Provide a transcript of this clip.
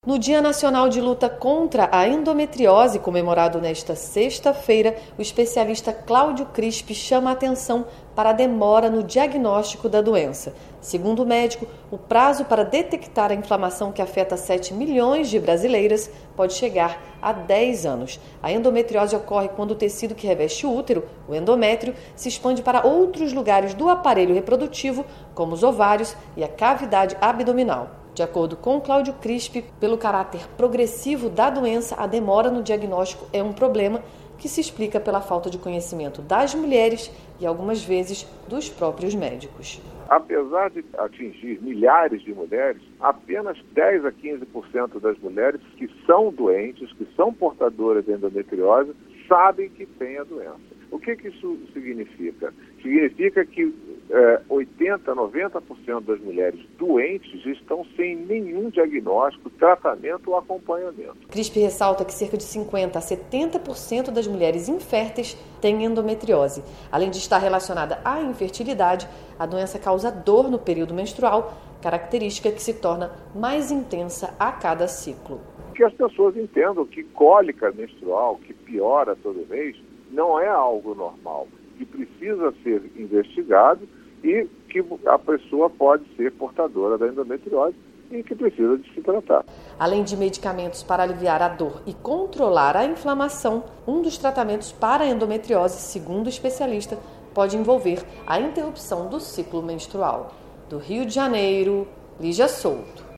No Dia Nacional de Luta contra a Endometriose, comemorado nesta sexta-feira, o especialista Cláudio Crispi chama a atenção para a demora no diagnóstico da doença. Segundo o médico, o prazo para detectar a inflamação que afeta 7 milhões de brasileiras pode chegar a 10 anos. A endometriose ocorre quando o tecido que reveste o útero, o endométrio, se expande para outros lugares do aparelho reprodutivo, como os ovários e a cavidade abdominal. De acordo com Cláudio Crispi, pelo caráter progressivo da doença, a demora no diagnóstico é um problema que se explica pela falta de conhecimento das mulheres e, algumas vezes, dos próprios médicos. Apesar de atingir milhares de mulheres, apenas 10 a 15% das mulheres que são doentes, que são portadoras de endometriose, sabem que têm a doença. O que isso significa? Significa que 80, 90% das mulheres doentes estão sem nenhum diagnóstico, tratamento ou acompanhamento. Crispi ressalta que cerca de 50 a 70% das mulheres inférteis têm endometriose. Além de estar relacionada à infertilidade, a doença causa dor no período menstrual, característica que se torna mais intensa a cada ciclo. Que as pessoas entendam que cólica menstrual, que piora todo mês, não é algo normal, que precisa ser investigado e que a pessoa pode ser portadora da endometriose e que precisa de se tratar. Além de medicamentos para aliviar a dor e controlar a inflamação, um dos tratamentos para a endometriose, segundo o especialista, pode envolver a interrupção do ciclo menstrual. Do Rio de Janeiro, Lígia Souto.